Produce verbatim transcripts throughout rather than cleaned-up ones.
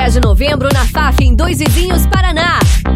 dez de novembro na F A F em Dois Vizinhos, Paraná.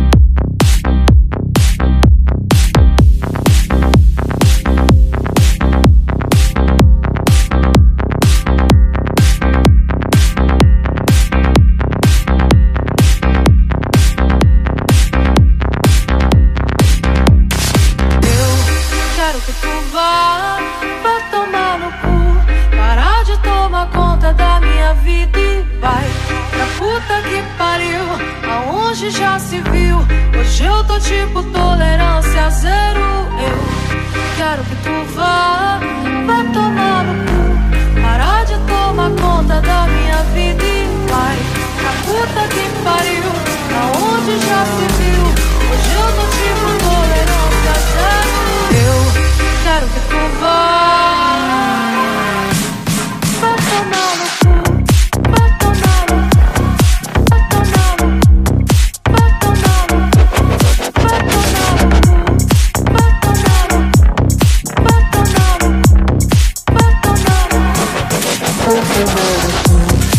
Quero que tu vá, vá tomar no cu, parar de tomar conta da minha vida e vai pra puta que pariu, aonde já se viu. Hoje eu tô tipo tolerância zero. Eu quero que tu vá, vá tomar no cu, parar de tomar conta da minha vida e vai pra puta que pariu, aonde já se viu. Hoje eu tô tipo tolerância zero. Eu quero que tu vá, vá tomar no cu, vá tomar no cu, vá tomar no cu, vá tomar no cu, vá tomar no cu, vá tomar no cu, vá tomar no cu, vá tomar no cu, vá tomar no cu.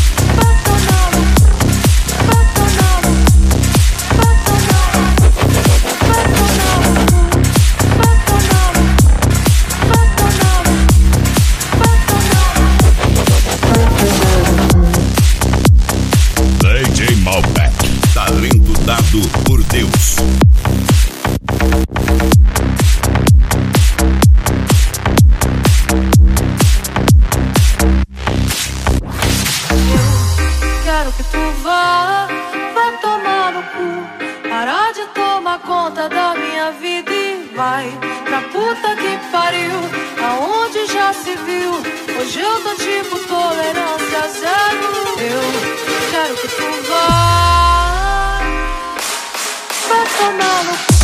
Talento dado por Deus. Eu quero que tu vá, vá tomar no cu, parar de tomar conta da minha vida e vai pra puta que pariu, aonde já se viu. Hoje eu tô tipo tolerância zero. Eu quero que tu vá, vá tomar no cu.